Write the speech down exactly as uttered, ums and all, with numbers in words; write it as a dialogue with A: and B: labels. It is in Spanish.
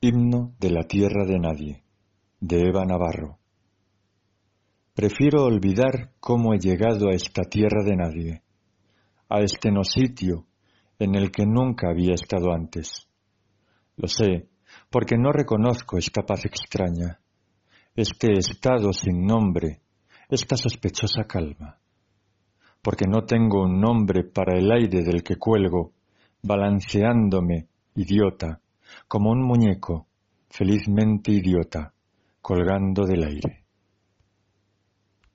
A: Himno de la tierra de nadie, de Eva Navarro. Prefiero olvidar cómo he llegado a esta tierra de nadie, a este no sitio en el que nunca había estado antes. Lo sé, porque no reconozco esta paz extraña, este estado sin nombre, esta sospechosa calma. Porque no tengo un nombre para el aire del que cuelgo, balanceándome, idiota, como un muñeco, felizmente idiota, colgando del aire.